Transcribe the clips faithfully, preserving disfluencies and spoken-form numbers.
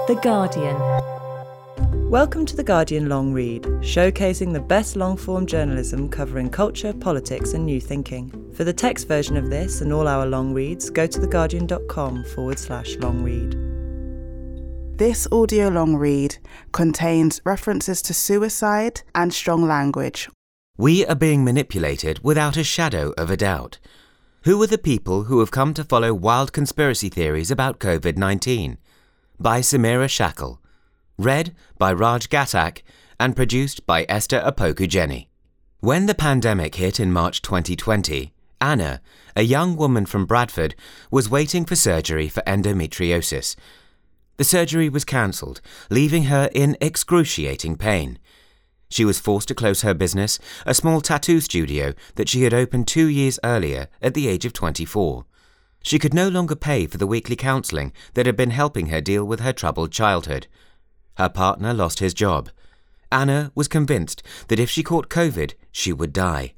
The Guardian. Welcome to The Guardian Long Read, showcasing the best long-form journalism covering culture, politics and new thinking. For the text version of this and all our long reads, go to theguardian.com forward slash long read. This audio long read contains references to suicide and strong language. We are being manipulated without a shadow of a doubt. Who are the people who have come to follow wild conspiracy theories about covid nineteen? By Samira Shackle. Read by Raj Ghatak and produced by Esther Opoku-Jenny. When the pandemic hit in March twenty twenty, Anna, a young woman from Bradford, was waiting for surgery for endometriosis. The surgery was cancelled, leaving her in excruciating pain. She was forced to close her business, a small tattoo studio that she had opened two years earlier at the age of twenty-four. She could no longer pay for the weekly counselling that had been helping her deal with her troubled childhood. Her partner lost his job. Anna was convinced that if she caught COVID, she would die.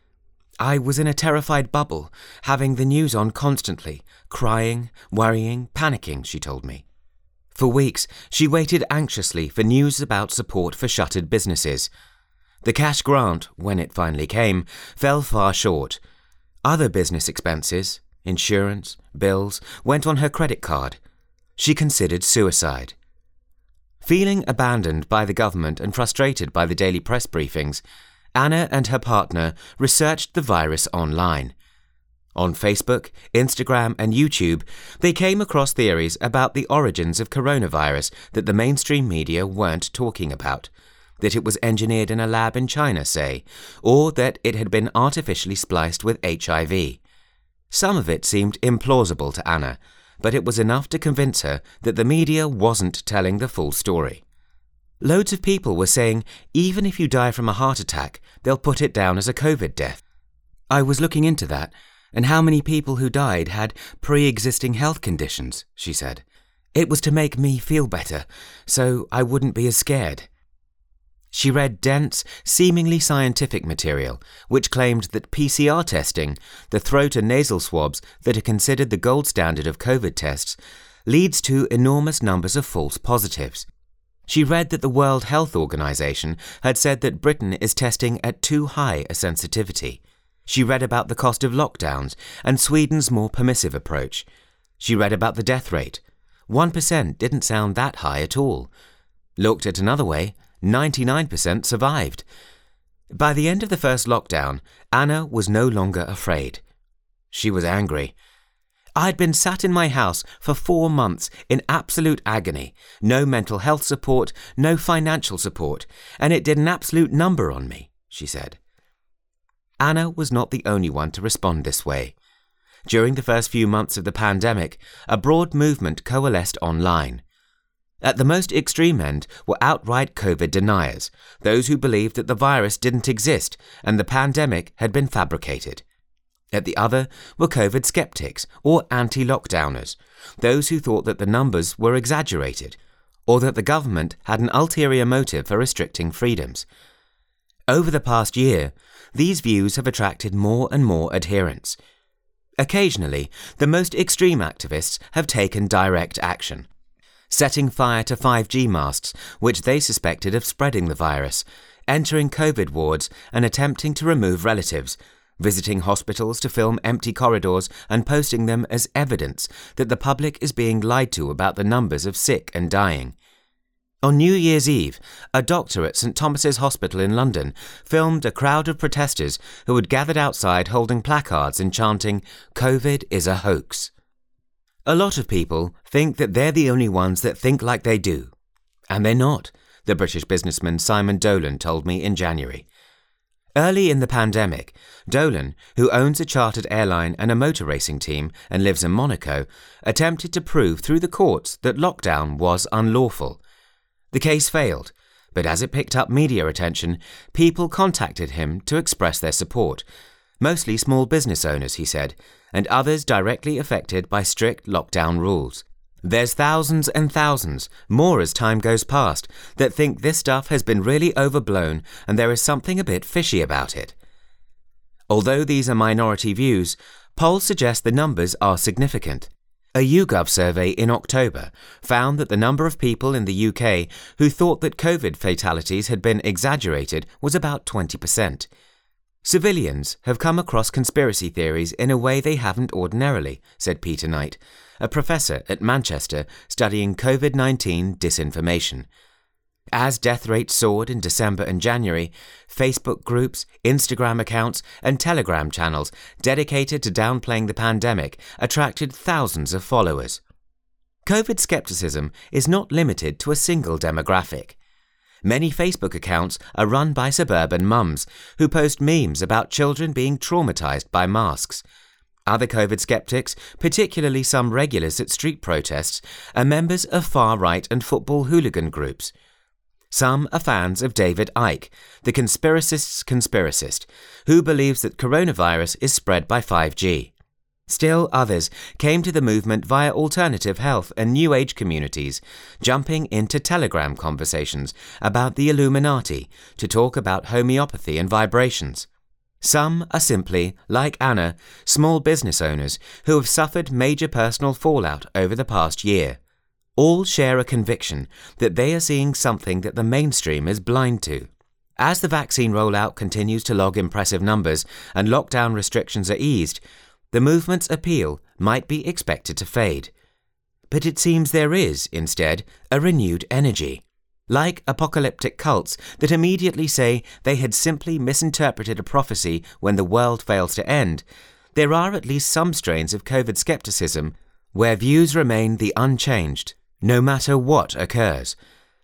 I was in a terrified bubble, having the news on constantly, crying, worrying, panicking, she told me. For weeks, she waited anxiously for news about support for shuttered businesses. The cash grant, when it finally came, fell far short. Other business expenses, insurance, bills, went on her credit card. She considered suicide. Feeling abandoned by the government and frustrated by the daily press briefings, Anna and her partner researched the virus online. On Facebook, Instagram and YouTube, they came across theories about the origins of coronavirus that the mainstream media weren't talking about, that it was engineered in a lab in China, say, or that it had been artificially spliced with H I V. Some of it seemed implausible to Anna, but it was enough to convince her that the media wasn't telling the full story. Loads of people were saying, even if you die from a heart attack, they'll put it down as a COVID death. I was looking into that, and how many people who died had pre-existing health conditions, she said. It was to make me feel better, so I wouldn't be as scared. She read dense, seemingly scientific material, which claimed that P C R testing, the throat and nasal swabs that are considered the gold standard of COVID tests, leads to enormous numbers of false positives. She read that the World Health Organization had said that Britain is testing at too high a sensitivity. She read about the cost of lockdowns and Sweden's more permissive approach. She read about the death rate. One percent didn't sound that high at all. Looked at another way, ninety-nine percent survived. By the end of the first lockdown, Anna was no longer afraid. She was angry. I'd been sat in my house for four months in absolute agony, no mental health support, no financial support, and it did an absolute number on me, she said. Anna was not the only one to respond this way. During the first few months of the pandemic, a broad movement coalesced online. At the most extreme end were outright COVID deniers, those who believed that the virus didn't exist and the pandemic had been fabricated. At the other were COVID skeptics or anti-lockdowners, those who thought that the numbers were exaggerated or that the government had an ulterior motive for restricting freedoms. Over the past year, these views have attracted more and more adherents. Occasionally, the most extreme activists have taken direct action, setting fire to five G masts, which they suspected of spreading the virus, entering COVID wards and attempting to remove relatives, visiting hospitals to film empty corridors and posting them as evidence that the public is being lied to about the numbers of sick and dying. On New Year's Eve, a doctor at St Thomas's Hospital in London filmed a crowd of protesters who had gathered outside holding placards and chanting, "COVID is a hoax." A lot of people think that they're the only ones that think like they do. And they're not, the British businessman Simon Dolan told me in January. Early in the pandemic, Dolan, who owns a chartered airline and a motor racing team and lives in Monaco, attempted to prove through the courts that lockdown was unlawful. The case failed, but as it picked up media attention, people contacted him to express their support, mostly small business owners, he said, and others directly affected by strict lockdown rules. There's thousands and thousands, more as time goes past, that think this stuff has been really overblown and there is something a bit fishy about it. Although these are minority views, polls suggest the numbers are significant. A YouGov survey in October found that the number of people in the U K who thought that COVID fatalities had been exaggerated was about twenty percent. Civilians have come across conspiracy theories in a way they haven't ordinarily, said Peter Knight, a professor at Manchester studying COVID nineteen disinformation. As death rates soared in December and January, Facebook groups, Instagram accounts, and Telegram channels dedicated to downplaying the pandemic attracted thousands of followers. COVID skepticism is not limited to a single demographic. Many Facebook accounts are run by suburban mums who post memes about children being traumatized by masks. Other COVID skeptics, particularly some regulars at street protests, are members of far-right and football hooligan groups. Some are fans of David Icke, the conspiracist's conspiracist, who believes that coronavirus is spread by five G. Still others came to the movement via alternative health and New Age communities, jumping into Telegram conversations about the Illuminati to talk about homeopathy and vibrations. Some are simply, like Anna, small business owners who have suffered major personal fallout over the past year. All share a conviction that they are seeing something that the mainstream is blind to. As the vaccine rollout continues to log impressive numbers and lockdown restrictions are eased, the movement's appeal might be expected to fade. But it seems there is, instead, a renewed energy. Like apocalyptic cults that immediately say they had simply misinterpreted a prophecy when the world fails to end, there are at least some strains of COVID skepticism where views remain the unchanged, no matter what occurs.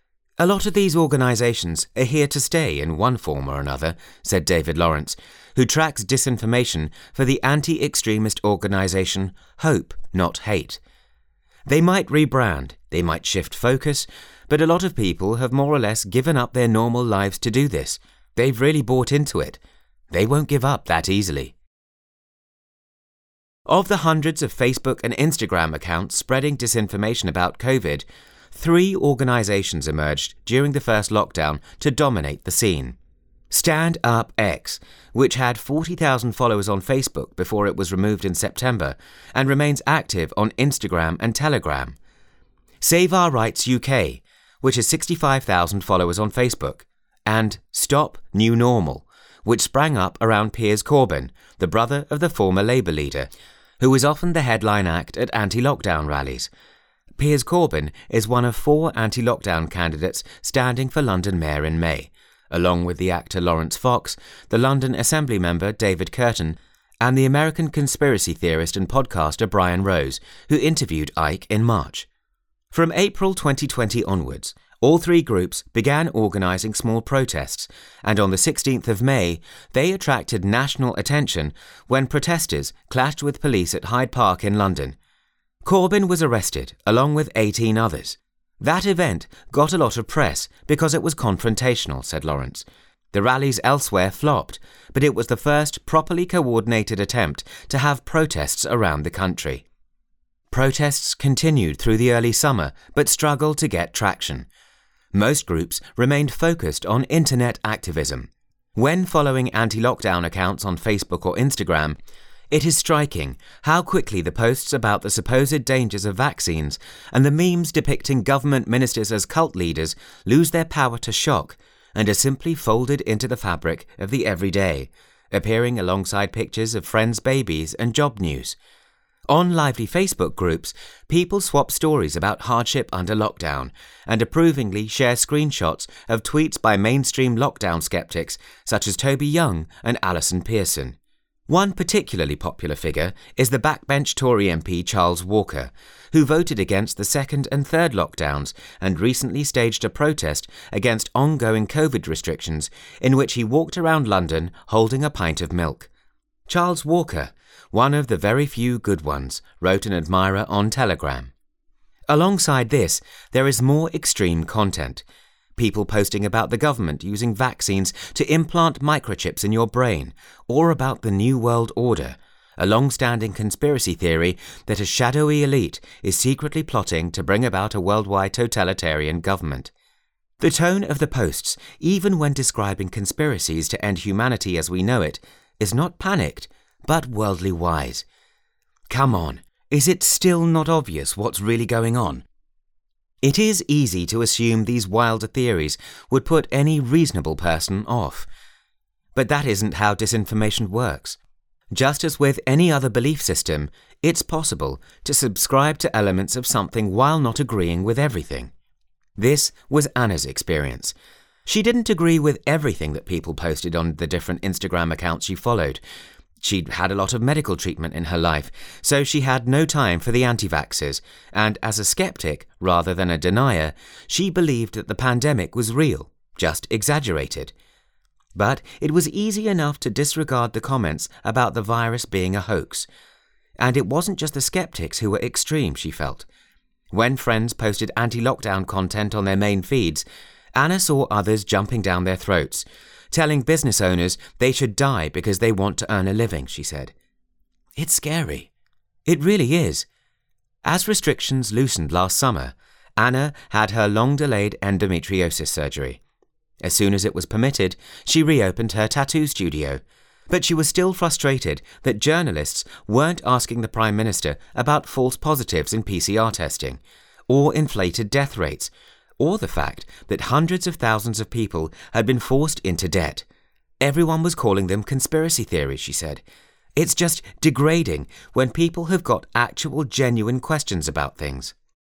A lot of these organizations are here to stay in one form or another, said David Lawrence, who tracks disinformation for the anti-extremist organization Hope Not Hate. They might rebrand, they might shift focus, but a lot of people have more or less given up their normal lives to do this. They've really bought into it. They won't give up that easily. Of the hundreds of Facebook and Instagram accounts spreading disinformation about COVID, three organizations emerged during the first lockdown to dominate the scene. Stand Up X, which had forty thousand followers on Facebook before it was removed in September and remains active on Instagram and Telegram. Save Our Rights U K, which has sixty-five thousand followers on Facebook. And Stop New Normal, which sprang up around Piers Corbyn, the brother of the former Labour leader, who is often the headline act at anti-lockdown rallies. Piers Corbyn is one of four anti-lockdown candidates standing for London Mayor in May, along with the actor Lawrence Fox, the London Assembly member David Curtin, and the American conspiracy theorist and podcaster Brian Rose, who interviewed Icke in March. From April twenty twenty onwards, all three groups began organising small protests, and on the sixteenth of May, they attracted national attention when protesters clashed with police at Hyde Park in London. Corbyn was arrested, along with eighteen others. That event got a lot of press because it was confrontational, said Lawrence. The rallies elsewhere flopped, but it was the first properly coordinated attempt to have protests around the country. Protests continued through the early summer, but struggled to get traction. Most groups remained focused on internet activism. When following anti-lockdown accounts on Facebook or Instagram, it is striking how quickly the posts about the supposed dangers of vaccines and the memes depicting government ministers as cult leaders lose their power to shock and are simply folded into the fabric of the everyday, appearing alongside pictures of friends' babies and job news. On lively Facebook groups, people swap stories about hardship under lockdown and approvingly share screenshots of tweets by mainstream lockdown skeptics such as Toby Young and Alison Pearson. One particularly popular figure is the backbench Tory M P Charles Walker, who voted against the second and third lockdowns and recently staged a protest against ongoing COVID restrictions in which he walked around London holding a pint of milk. Charles Walker, one of the very few good ones, wrote an admirer on Telegram. Alongside this, there is more extreme content. People posting about the government using vaccines to implant microchips in your brain, or about the New World Order, a long-standing conspiracy theory that a shadowy elite is secretly plotting to bring about a worldwide totalitarian government. The tone of the posts, even when describing conspiracies to end humanity as we know it, is not panicked, but worldly wise. Come on, Is it still not obvious what's really going on? It is easy to assume these wilder theories would put any reasonable person off. But that isn't how disinformation works. Just as with any other belief system, it's possible to subscribe to elements of something while not agreeing with everything. This was Anna's experience. She didn't agree with everything that people posted on the different Instagram accounts she followed. She'd had a lot of medical treatment in her life, so she had no time for the anti-vaxxers, and as a skeptic, rather than a denier, she believed that the pandemic was real, just exaggerated. But it was easy enough to disregard the comments about the virus being a hoax. And it wasn't just the skeptics who were extreme, she felt. When friends posted anti-lockdown content on their main feeds, Anna saw others jumping down their throats, telling business owners they should die because they want to earn a living, she said. It's scary. It really is. As restrictions loosened last summer, Anna had her long-delayed endometriosis surgery. As soon as it was permitted, she reopened her tattoo studio. But she was still frustrated that journalists weren't asking the Prime Minister about false positives in P C R testing, or inflated death rates, or the fact that hundreds of thousands of people had been forced into debt. Everyone was calling them conspiracy theories, she said. It's just degrading when people have got actual genuine questions about things.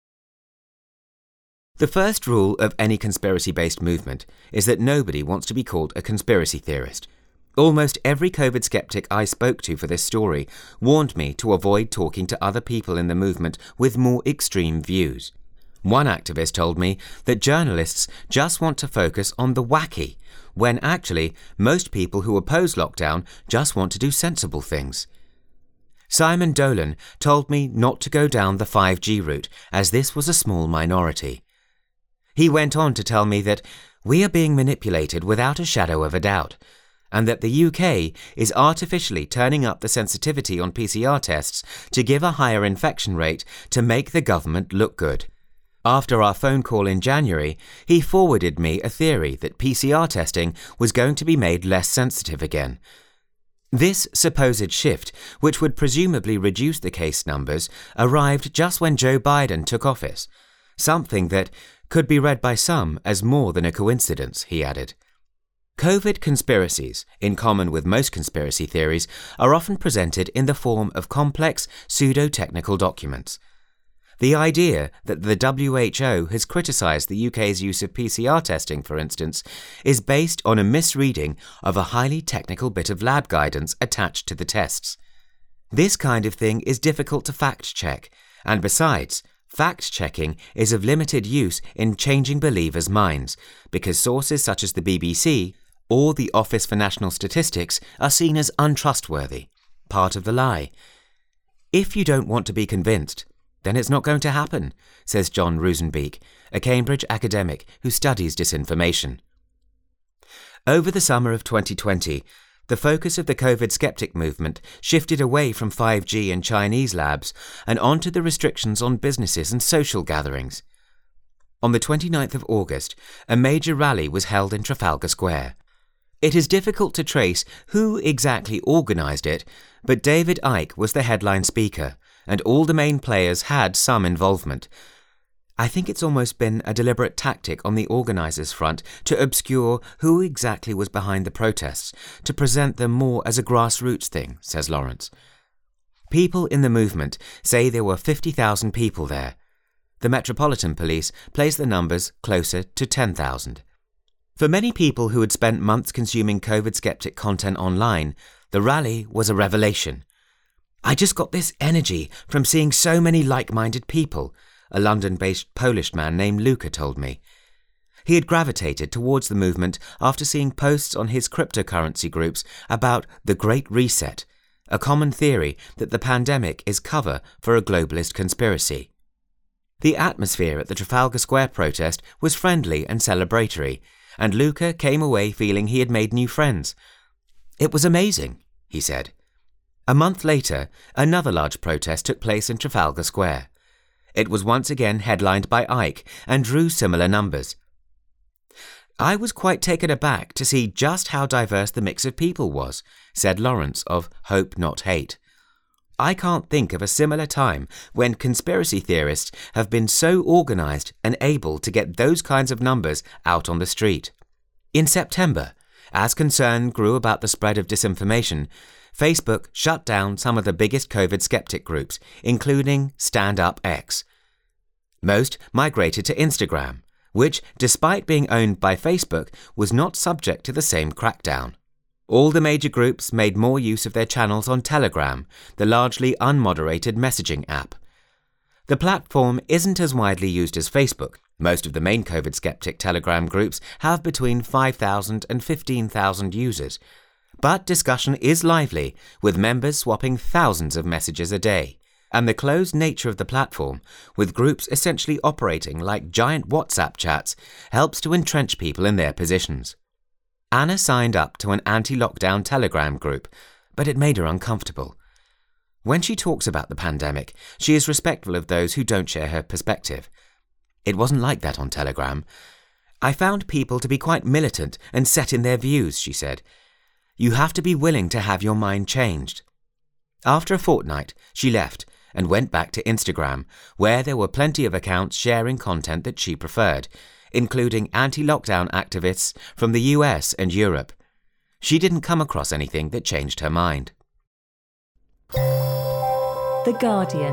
The first rule of any conspiracy-based movement is that nobody wants to be called a conspiracy theorist. Almost every COVID skeptic I spoke to for this story warned me to avoid talking to other people in the movement with more extreme views. One activist told me that journalists just want to focus on the wacky, when actually most people who oppose lockdown just want to do sensible things. Simon Dolan told me not to go down the five G route, as this was a small minority. He went on to tell me that we are being manipulated without a shadow of a doubt, and that the U K is artificially turning up the sensitivity on P C R tests to give a higher infection rate to make the government look good. After our phone call in January, he forwarded me a theory that P C R testing was going to be made less sensitive again. This supposed shift, which would presumably reduce the case numbers, arrived just when Joe Biden took office, something that could be read by some as more than a coincidence, he added. COVID conspiracies, in common with most conspiracy theories, are often presented in the form of complex, pseudo-technical documents. The idea that the W H O has criticised the U K's use of P C R testing, for instance, is based on a misreading of a highly technical bit of lab guidance attached to the tests. This kind of thing is difficult to fact-check, and besides, fact-checking is of limited use in changing believers' minds, because sources such as the B B C or the Office for National Statistics are seen as untrustworthy, part of the lie. If you don't want to be convinced, then it's not going to happen, says John Rosenbeek, a Cambridge academic who studies disinformation. Over the summer of twenty twenty, the focus of the COVID skeptic movement shifted away from five G and Chinese labs and onto the restrictions on businesses and social gatherings. On the twenty-ninth of August, a major rally was held in Trafalgar Square. It is difficult to trace who exactly organised it, but David Icke was the headline speaker, and all the main players had some involvement. I think it's almost been a deliberate tactic on the organisers' front to obscure who exactly was behind the protests, to present them more as a grassroots thing, says Lawrence. People in the movement say there were fifty thousand people there. The Metropolitan Police place the numbers closer to ten thousand. For many people who had spent months consuming COVID skeptic content online, the rally was a revelation. I just got this energy from seeing so many like-minded people, a London-based Polish man named Luca told me. He had gravitated towards the movement after seeing posts on his cryptocurrency groups about the Great Reset, a common theory that the pandemic is cover for a globalist conspiracy. The atmosphere at the Trafalgar Square protest was friendly and celebratory, and Luca came away feeling he had made new friends. It was amazing, he said. A month later, another large protest took place in Trafalgar Square. It was once again headlined by Icke and drew similar numbers. I was quite taken aback to see just how diverse the mix of people was, said Lawrence of Hope Not Hate. I can't think of a similar time when conspiracy theorists have been so organised and able to get those kinds of numbers out on the street. In September, as concern grew about the spread of disinformation, Facebook shut down some of the biggest COVID skeptic groups, including Stand Up X. Most migrated to Instagram, which, despite being owned by Facebook, was not subject to the same crackdown. All the major groups made more use of their channels on Telegram, the largely unmoderated messaging app. The platform isn't as widely used as Facebook. Most of the main COVID skeptic Telegram groups have between five thousand and fifteen thousand users. But discussion is lively, with members swapping thousands of messages a day. And the closed nature of the platform, with groups essentially operating like giant WhatsApp chats, helps to entrench people in their positions. Anna signed up to an anti-lockdown Telegram group, but it made her uncomfortable. When she talks about the pandemic, she is respectful of those who don't share her perspective. It wasn't like that on Telegram. I found people to be quite militant and set in their views, she said. You have to be willing to have your mind changed. After a fortnight, she left and went back to Instagram, where there were plenty of accounts sharing content that she preferred, including anti-lockdown activists from the U S and Europe. She didn't come across anything that changed her mind. The Guardian.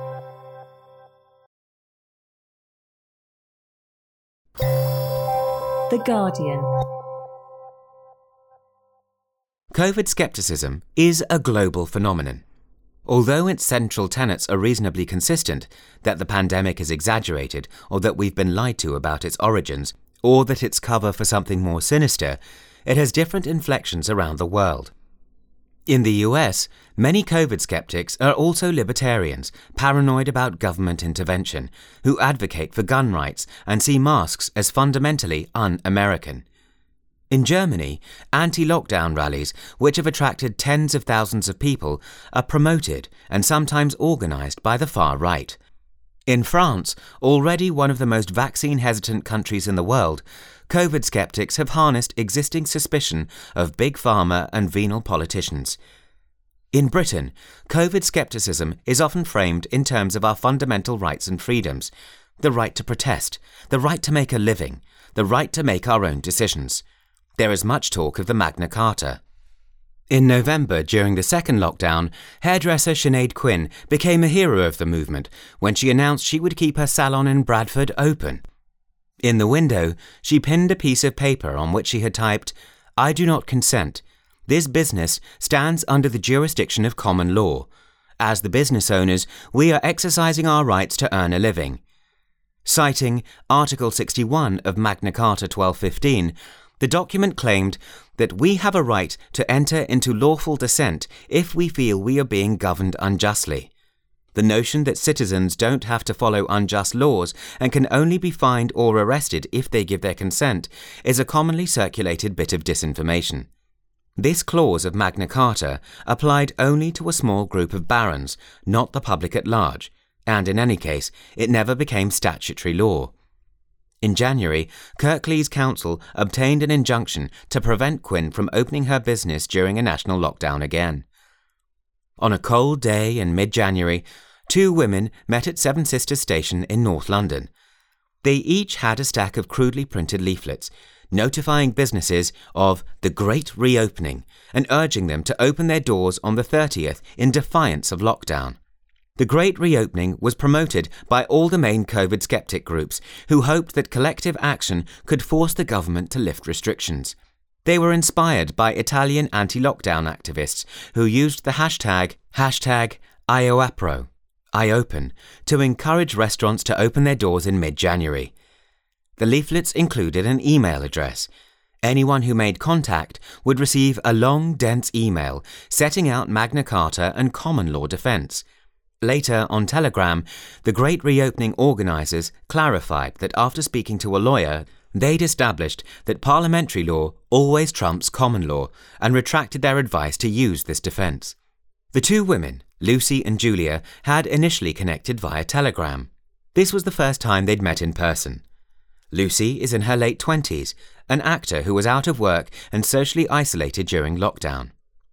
The Guardian. COVID skepticism is a global phenomenon. Although its central tenets are reasonably consistent, that the pandemic is exaggerated, or that we've been lied to about its origins, or that it's cover for something more sinister, it has different inflections around the world. In the U S, many COVID skeptics are also libertarians, paranoid about government intervention, who advocate for gun rights and see masks as fundamentally un-American. In Germany, anti-lockdown rallies, which have attracted tens of thousands of people, are promoted and sometimes organised by the far right. In France, already one of the most vaccine-hesitant countries in the world, COVID skeptics have harnessed existing suspicion of big pharma and venal politicians. In Britain, COVID skepticism is often framed in terms of our fundamental rights and freedoms: the right to protest, the right to make a living, the right to make our own decisions. There is much talk of the Magna Carta. In November, during the second lockdown, hairdresser Sinead Quinn became a hero of the movement when she announced she would keep her salon in Bradford open. In the window, she pinned a piece of paper on which she had typed, "I do not consent. This business stands under the jurisdiction of common law. As the business owners, we are exercising our rights to earn a living." Citing Article sixty-one of Magna Carta twelve fifteen, the document claimed that we have a right to enter into lawful dissent if we feel we are being governed unjustly. The notion that citizens don't have to follow unjust laws and can only be fined or arrested if they give their consent is a commonly circulated bit of disinformation. This clause of Magna Carta applied only to a small group of barons, not the public at large, and in any case, it never became statutory law. In January, Kirklees Council obtained an injunction to prevent Quinn from opening her business during a national lockdown again. On a cold day in mid-January, two women met at Seven Sisters Station in North London. They each had a stack of crudely printed leaflets, notifying businesses of the Great Reopening and urging them to open their doors on the thirtieth in defiance of lockdown. The Great Reopening was promoted by all the main COVID skeptic groups who hoped that collective action could force the government to lift restrictions. They were inspired by Italian anti-lockdown activists who used the hashtag, hashtag IOAPRO, IOPEN, to encourage restaurants to open their doors in mid-January. The leaflets included an email address. Anyone who made contact would receive a long, dense email setting out Magna Carta and common law defence. Later, on Telegram, the Great Reopening organisers clarified that after speaking to a lawyer, they'd established that parliamentary law always trumps common law and retracted their advice to use this defence. The two women, Lucy and Julia, had initially connected via Telegram. This was the first time they'd met in person. Lucy is in her late twenties, an actor who was out of work and socially isolated during lockdown.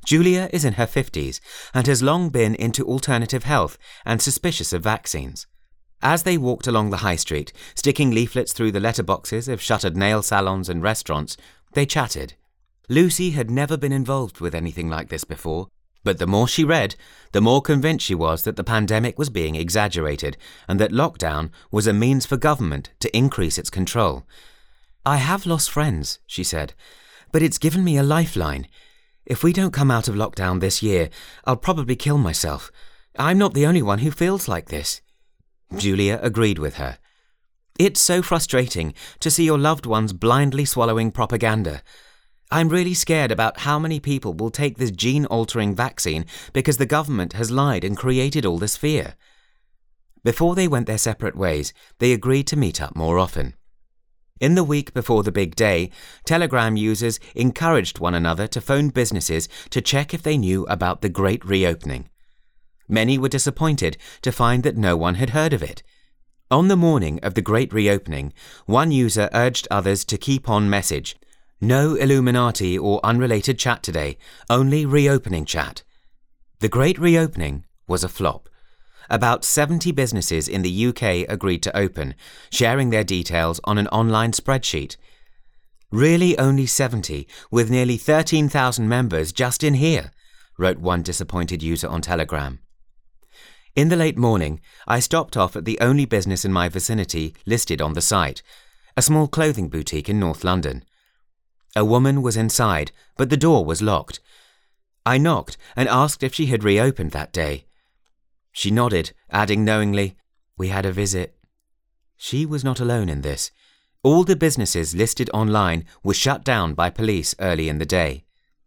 Julia is in her fifties and has long been into alternative health and suspicious of vaccines. As they walked along the high street, sticking leaflets through the letterboxes of shuttered nail salons and restaurants, they chatted. Lucy had never been involved with anything like this before, but the more she read, the more convinced she was that the pandemic was being exaggerated and that lockdown was a means for government to increase its control. "I have lost friends," she said, "but it's given me a lifeline. If we don't come out of lockdown this year, I'll probably kill myself. I'm not the only one who feels like this." Julia agreed with her. "It's so frustrating to see your loved ones blindly swallowing propaganda. I'm really scared about how many people will take this gene-altering vaccine because the government has lied and created all this fear." Before they went their separate ways, they agreed to meet up more often. In the week before the big day, Telegram users encouraged one another to phone businesses to check if they knew about the Great Reopening. Many were disappointed to find that no one had heard of it. On the morning of the Great Reopening, one user urged others to keep on message. "No Illuminati or unrelated chat today, only reopening chat." The Great Reopening was a flop. About seventy businesses in the U K agreed to open, sharing their details on an online spreadsheet. "Really only seventy, with nearly thirteen thousand members just in here," wrote one disappointed user on Telegram. In the late morning, I stopped off at the only business in my vicinity listed on the site, a small clothing boutique in North London. A woman was inside, but the door was locked. I knocked and asked if she had reopened that day. She nodded, adding knowingly, "We had a visit." She was not alone in this. All the businesses listed online were shut down by police early in the day.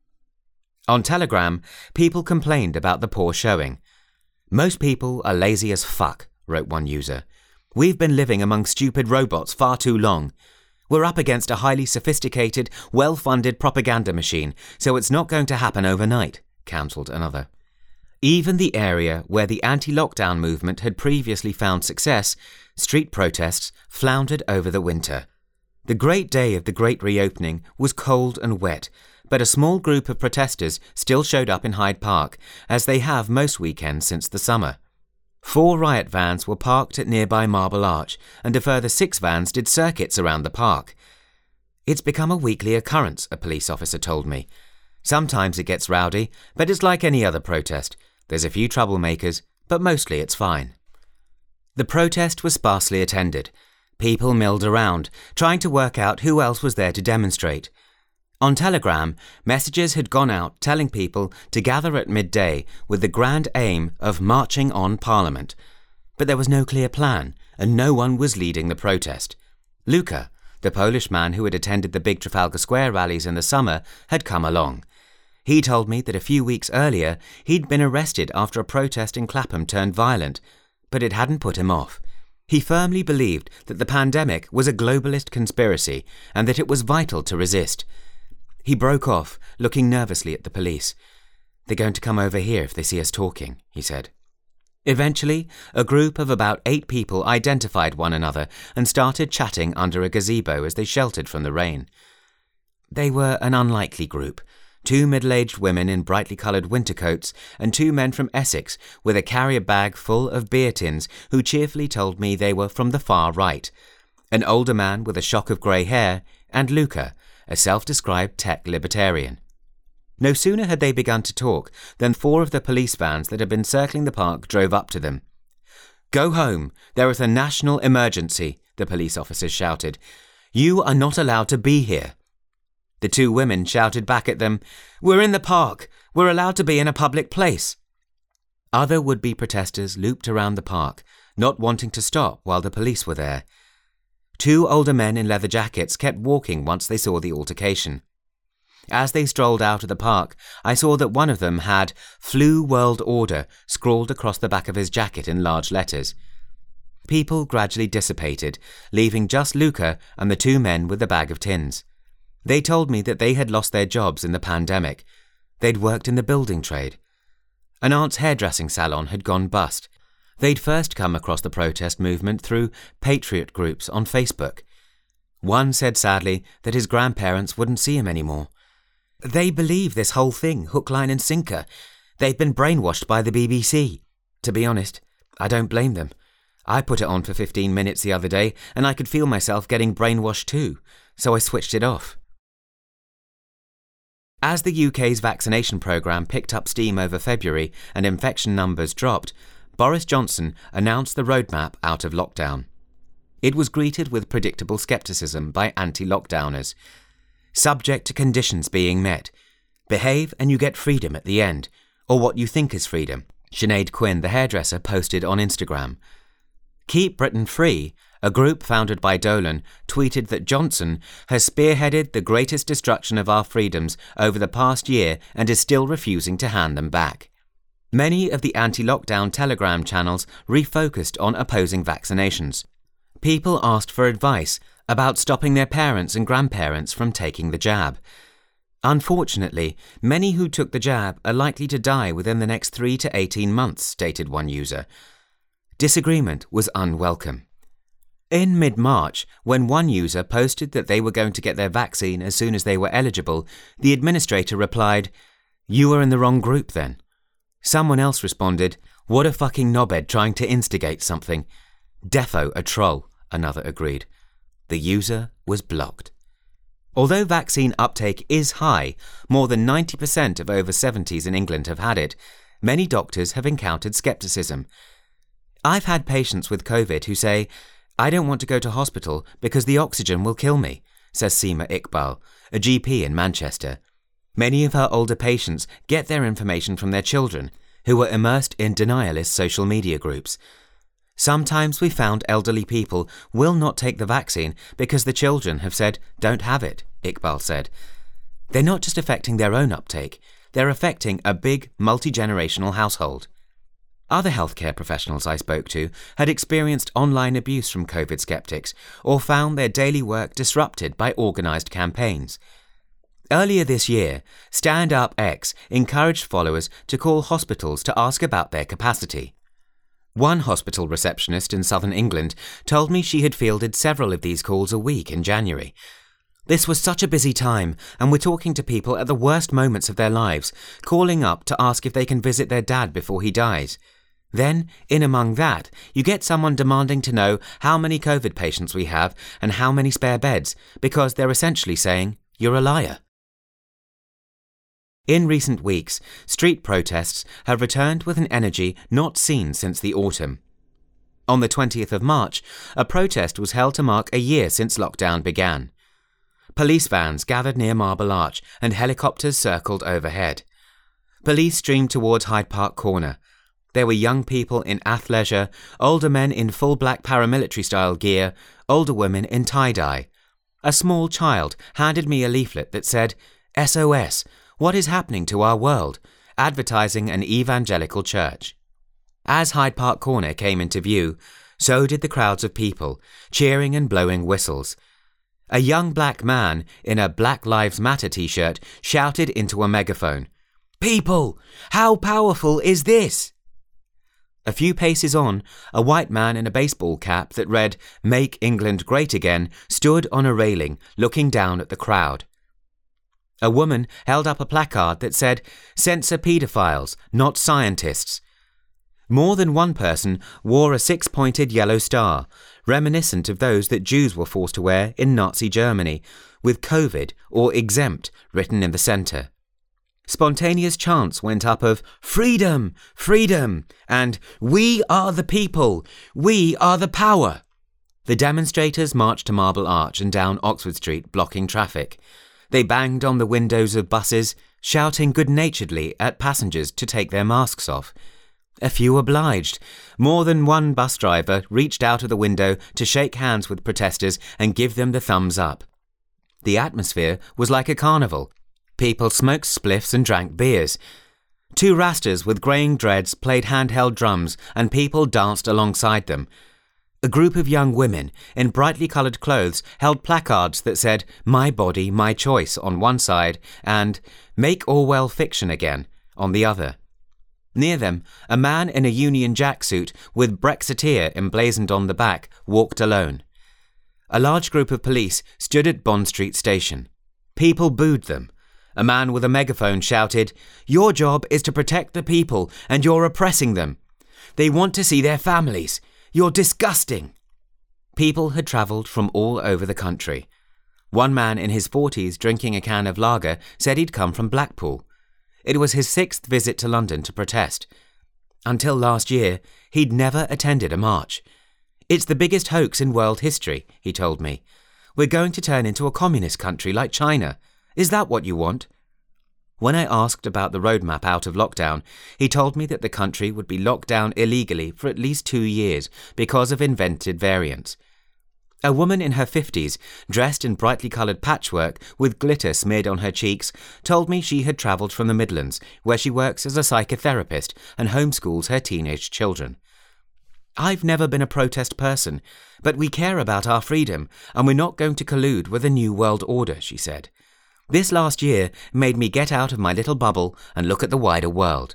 On Telegram, people complained about the poor showing. "Most people are lazy as fuck," wrote one user. "We've been living among stupid robots far too long. We're up against a highly sophisticated, well-funded propaganda machine, so it's not going to happen overnight," counselled another. Even the area where the anti-lockdown movement had previously found success, street protests, floundered over the winter. The great day of the Great Reopening was cold and wet, but a small group of protesters still showed up in Hyde Park, as they have most weekends since the summer. Four riot vans were parked at nearby Marble Arch, and a further six vans did circuits around the park. "It's become a weekly occurrence," a police officer told me. "Sometimes it gets rowdy, but it's like any other protest. There's a few troublemakers, but mostly it's fine." The protest was sparsely attended. People milled around, trying to work out who else was there to demonstrate. On Telegram, messages had gone out telling people to gather at midday with the grand aim of marching on Parliament. But there was no clear plan, and no one was leading the protest. Luca, the Polish man who had attended the big Trafalgar Square rallies in the summer, had come along. He told me that a few weeks earlier he'd been arrested after a protest in Clapham turned violent, but it hadn't put him off. He firmly believed that the pandemic was a globalist conspiracy and that it was vital to resist. He broke off, looking nervously at the police. "They're going to come over here if they see us talking," he said. Eventually, a group of about eight people identified one another and started chatting under a gazebo as they sheltered from the rain. They were an unlikely group. Two middle-aged women in brightly coloured winter coats and two men from Essex with a carrier bag full of beer tins who cheerfully told me they were from the far right. An older man with a shock of grey hair, and Luca, a self-described tech libertarian. No sooner had they begun to talk than four of the police vans that had been circling the park drove up to them. "Go home. There is a national emergency," the police officers shouted. "You are not allowed to be here." The two women shouted back at them, "We're in the park. We're allowed to be in a public place." Other would-be protesters looped around the park, not wanting to stop while the police were there. Two older men in leather jackets kept walking once they saw the altercation. As they strolled out of the park, I saw that one of them had "Flu World Order" scrawled across the back of his jacket in large letters. People gradually dissipated, leaving just Luca and the two men with the bag of tins. They told me that they had lost their jobs in the pandemic. They'd worked in the building trade. An aunt's hairdressing salon had gone bust. They'd first come across the protest movement through patriot groups on Facebook. One said sadly that his grandparents wouldn't see him anymore. They believe this whole thing, hook, line and sinker. They've been brainwashed by the B B C. To be honest, I don't blame them. I put it on for fifteen minutes the other day and I could feel myself getting brainwashed too, so I switched it off. As the U K's vaccination programme picked up steam over February and infection numbers dropped, Boris Johnson announced the roadmap out of lockdown. It was greeted with predictable scepticism by anti-lockdowners. Subject to conditions being met. Behave and you get freedom at the end, or what you think is freedom, Sinead Quinn, the hairdresser, posted on Instagram. Keep Britain Free, a group founded by Dolan, tweeted that Johnson has spearheaded the greatest destruction of our freedoms over the past year and is still refusing to hand them back. Many of the anti-lockdown Telegram channels refocused on opposing vaccinations. People asked for advice about stopping their parents and grandparents from taking the jab. Unfortunately, many who took the jab are likely to die within the next three to eighteen months, stated one user. Disagreement was unwelcome. In mid-March, when one user posted that they were going to get their vaccine as soon as they were eligible, the administrator replied, "You were in the wrong group then." Someone else responded, "What a fucking knobhead trying to instigate something." "Defo a troll," another agreed. The user was blocked. Although vaccine uptake is high, more than ninety percent of over seventies in England have had it, many doctors have encountered scepticism. I've had patients with COVID who say, "I don't want to go to hospital because the oxygen will kill me," says Seema Iqbal, a G P in Manchester. Many of her older patients get their information from their children, who are immersed in denialist social media groups. Sometimes we found elderly people will not take the vaccine because the children have said, "Don't have it," Iqbal said. They're not just affecting their own uptake, they're affecting a big multi-generational household. Other healthcare professionals I spoke to had experienced online abuse from COVID skeptics or found their daily work disrupted by organised campaigns. Earlier this year, Stand Up X encouraged followers to call hospitals to ask about their capacity. One hospital receptionist in southern England told me she had fielded several of these calls a week in January. This was such a busy time, and we're talking to people at the worst moments of their lives, calling up to ask if they can visit their dad before he dies. Then, in among that, you get someone demanding to know how many COVID patients we have and how many spare beds, because they're essentially saying, "You're a liar." In recent weeks, street protests have returned with an energy not seen since the autumn. On the twentieth of March, a protest was held to mark a year since lockdown began. Police vans gathered near Marble Arch and helicopters circled overhead. Police streamed towards Hyde Park Corner. There were young people in athleisure, older men in full black paramilitary-style gear, older women in tie-dye. A small child handed me a leaflet that said, "S O S, what is happening to our world?" advertising an evangelical church. As Hyde Park Corner came into view, so did the crowds of people, cheering and blowing whistles. A young black man in a Black Lives Matter t-shirt shouted into a megaphone, "People, how powerful is this?" A few paces on, a white man in a baseball cap that read, "Make England Great Again," stood on a railing, looking down at the crowd. A woman held up a placard that said, "Censor paedophiles, not scientists." More than one person wore a six-pointed yellow star, reminiscent of those that Jews were forced to wear in Nazi Germany, with COVID or exempt written in the centre. Spontaneous chants went up of "Freedom! Freedom!" and "We are the people! We are the power!" The demonstrators marched to Marble Arch and down Oxford Street, blocking traffic. They banged on the windows of buses, shouting good-naturedly at passengers to take their masks off. A few obliged. More than one bus driver reached out of the window to shake hands with protesters and give them the thumbs up. The atmosphere was like a carnival. People smoked spliffs and drank beers. Two Rastas with greying dreads played handheld drums and people danced alongside them. A group of young women in brightly coloured clothes held placards that said "My body, my choice" on one side and "Make Orwell fiction again" on the other. Near them, a man in a Union Jack suit with Brexiteer emblazoned on the back walked alone. A large group of police stood at Bond Street Station. People booed them. A man with a megaphone shouted, "Your job is to protect the people, and you're oppressing them. They want to see their families. You're disgusting." People had travelled from all over the country. One man in his forties drinking a can of lager said he'd come from Blackpool. It was his sixth visit to London to protest. Until last year, he'd never attended a march. "It's the biggest hoax in world history," he told me. "We're going to turn into a communist country like China. Is that what you want?" When I asked about the roadmap out of lockdown, he told me that the country would be locked down illegally for at least two years because of invented variants. A woman in her fifties, dressed in brightly coloured patchwork with glitter smeared on her cheeks, told me she had travelled from the Midlands, where she works as a psychotherapist and homeschools her teenage children. "I've never been a protest person, but we care about our freedom and we're not going to collude with a new world order," she said. "This last year made me get out of my little bubble and look at the wider world."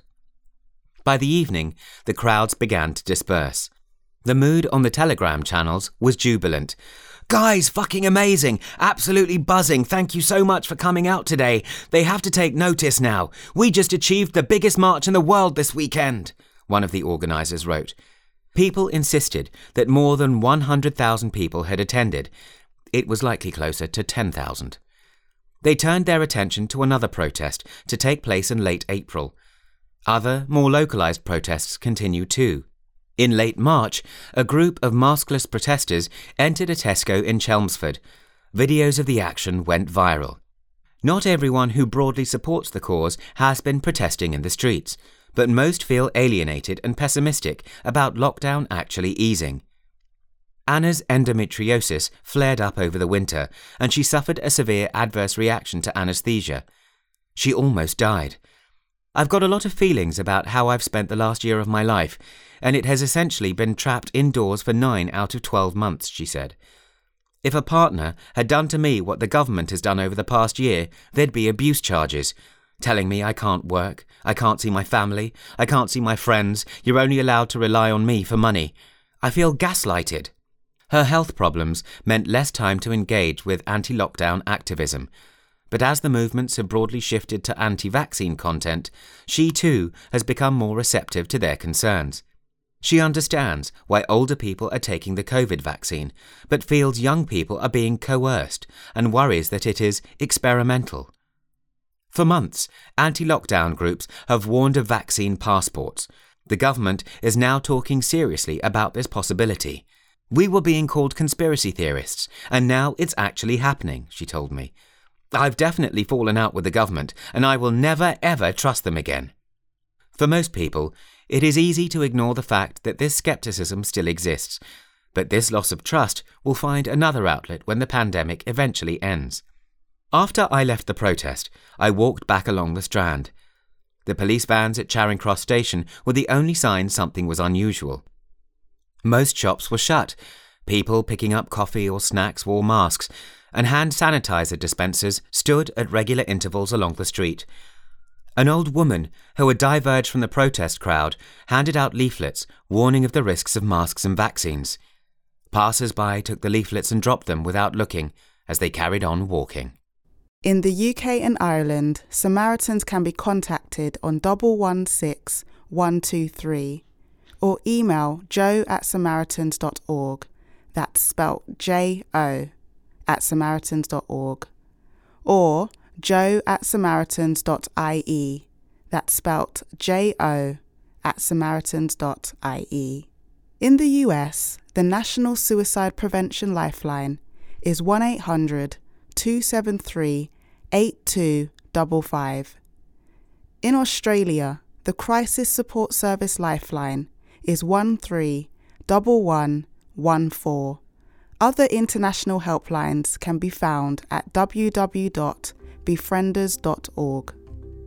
By the evening, the crowds began to disperse. The mood on the Telegram channels was jubilant. "Guys, fucking amazing! Absolutely buzzing! Thank you so much for coming out today. They have to take notice now. We just achieved the biggest march in the world this weekend," one of the organisers wrote. People insisted that more than one hundred thousand people had attended. It was likely closer to ten thousand. They turned their attention to another protest to take place in late April. Other, more localised protests continued too. In late March, a group of maskless protesters entered a Tesco in Chelmsford. Videos of the action went viral. Not everyone who broadly supports the cause has been protesting in the streets, but most feel alienated and pessimistic about lockdown actually easing. Anna's endometriosis flared up over the winter, and she suffered a severe adverse reaction to anaesthesia. She almost died. "I've got a lot of feelings about how I've spent the last year of my life, and it has essentially been trapped indoors for nine out of twelve months, she said. "If a partner had done to me what the government has done over the past year, there'd be abuse charges, telling me I can't work, I can't see my family, I can't see my friends, you're only allowed to rely on me for money. I feel gaslighted." Her health problems meant less time to engage with anti-lockdown activism. But as the movements have broadly shifted to anti-vaccine content, she too has become more receptive to their concerns. She understands why older people are taking the COVID vaccine, but feels young people are being coerced and worries that it is experimental. For months, anti-lockdown groups have warned of vaccine passports. The government is now talking seriously about this possibility. "We were being called conspiracy theorists, and now it's actually happening," she told me. "I've definitely fallen out with the government, and I will never ever trust them again." For most people, it is easy to ignore the fact that this scepticism still exists, but this loss of trust will find another outlet when the pandemic eventually ends. After I left the protest, I walked back along the Strand. The police vans at Charing Cross Station were the only sign something was unusual. Most shops were shut. People picking up coffee or snacks wore masks, and hand sanitizer dispensers stood at regular intervals along the street. An old woman, who had diverged from the protest crowd, handed out leaflets warning of the risks of masks and vaccines. Passers-by took the leaflets and dropped them without looking as they carried on walking. In the U K and Ireland, Samaritans can be contacted on one one six one two three or email joe at samaritans dot org. That's spelt J O at samaritans dot org. Or joe at samaritans dot I E. That's spelt J O at samaritans dot I E. In the U S, the National Suicide Prevention Lifeline is one eight hundred two seven three eight two five five. In Australia, the Crisis Support Service Lifeline is one three one one one four. Other international helplines can be found at w w w dot befrienders dot org.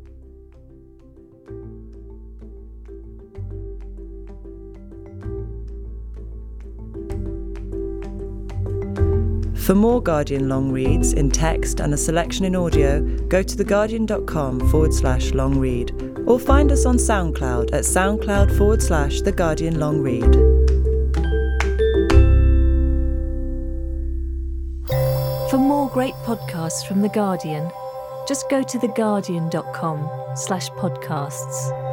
For more Guardian long reads in text and a selection in audio, go to theguardian.com forward slash long read or find us on SoundCloud at soundcloud forward slash The Guardian Long Read. For more great podcasts from The Guardian, Just go to theguardian dot com slash podcasts.